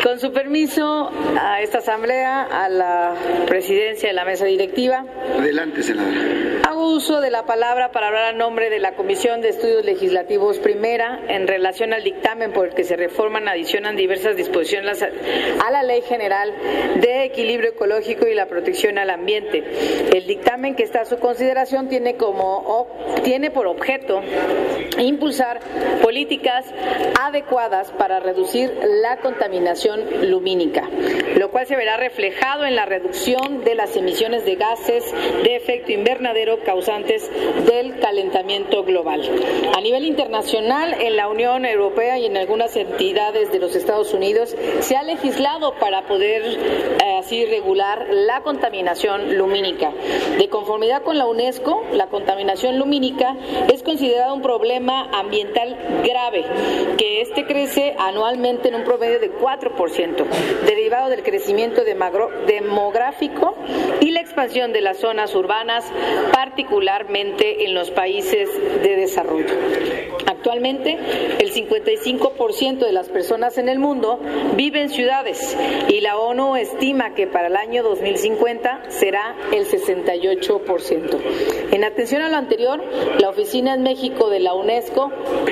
Con su permiso, a esta asamblea, a la presidencia de la mesa directiva. Adelante, senadora. Hago uso de la palabra para hablar a nombre de la Comisión de Estudios Legislativos Primera en relación al dictamen por el que se reforman, adicionan diversas disposiciones a la Ley General de Equilibrio Ecológico y la Protección al Ambiente. El dictamen que está a su consideración tiene por objeto impulsar políticas adecuadas para reducir la contaminación lumínica, lo cual se verá reflejado en la reducción de las emisiones de gases de efecto invernadero causantes del calentamiento global. A nivel internacional, en la Unión Europea y en algunas entidades de los Estados Unidos, se ha legislado para poder así regular la contaminación lumínica. De conformidad con la UNESCO, la contaminación lumínica es considerada un problema ambiental grave, que crece anualmente en un promedio de 4%, derivado del crecimiento demográfico y la expansión de las zonas urbanas, particularmente en los países de desarrollo. Actualmente, el 55% de las personas en el mundo vive en ciudades y la ONU estima que para el año 2050 será el 68%. En atención a lo anterior, la Oficina en México de la UNESCO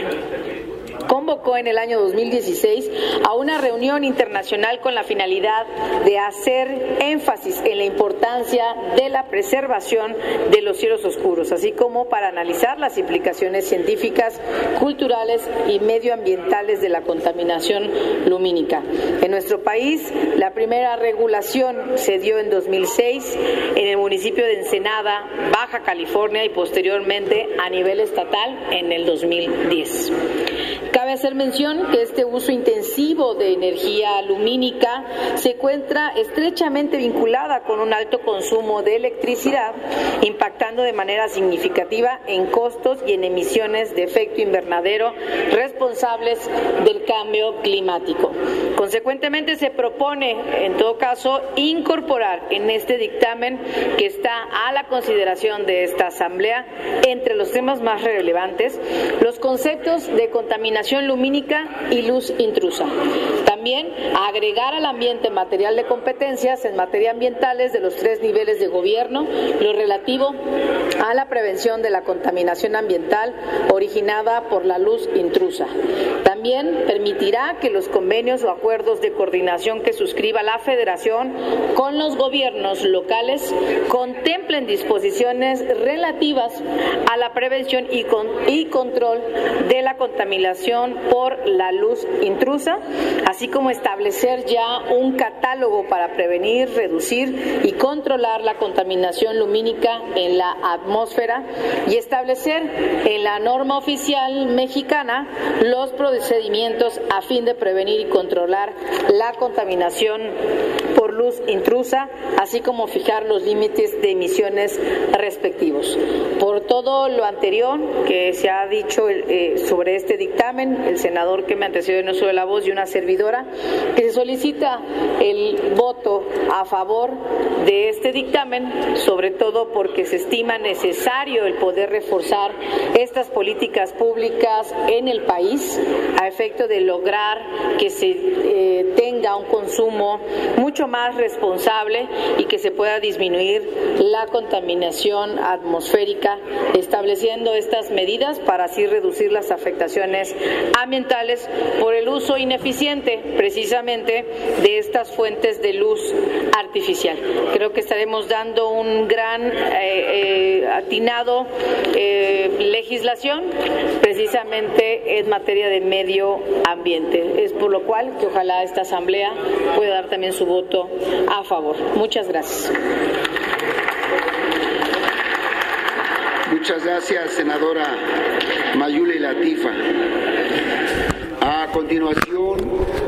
convocó en el año 2016 a una reunión internacional con la finalidad de hacer énfasis en la importancia de la preservación de los cielos oscuros, así como para analizar las implicaciones científicas, culturales y medioambientales de la contaminación lumínica. En nuestro país, la primera regulación se dio en 2006 en el municipio de Ensenada, Baja California, y posteriormente a nivel estatal en el 2010. Cabe hacer mención que este uso intensivo de energía lumínica se encuentra estrechamente vinculada con un alto consumo de electricidad, impactando de manera significativa en costos y en emisiones de efecto invernadero responsables del cambio climático. Consecuentemente, se propone, en todo caso, incorporar en este dictamen que está a la consideración de esta Asamblea, entre los temas más relevantes, los conceptos de contaminación lumínica y luz intrusa. También agregar al ambiente material de competencias en materia ambientales de los 3 niveles de gobierno, lo relativo a la prevención de la contaminación ambiental originada por la luz intrusa. También permitirá que los convenios o acuerdos de coordinación que suscriba la Federación con los gobiernos locales contemplen disposiciones relativas a la prevención y control de la contaminación por la luz intrusa, así como establecer ya un catálogo para prevenir, reducir y controlar la contaminación lumínica en la atmósfera y establecer en la norma oficial mexicana los procedimientos a fin de prevenir y controlar la contaminación por luz intrusa, así como fijar los límites de emisiones respectivos. Por todo lo anterior que se ha dicho sobre este dictamen, el senador que me antecedió en uso de la voz y una servidora, que se solicita el voto a favor de este dictamen, sobre todo porque se estima necesario el poder reforzar estas políticas públicas en el país a efecto de lograr que se tenga un consumo mucho más responsable y que se pueda disminuir la contaminación atmosférica, estableciendo estas medidas para así reducir las afectaciones ambientales por el uso ineficiente precisamente de estas fuentes de luz artificial. Creo que estaremos dando un gran atinado legislación precisamente en materia de medio ambiente. Es por lo cual que ojalá esta Asamblea pueda dar también su voto a favor. Muchas gracias. Muchas gracias, senadora Mayuli Latifa. A continuación,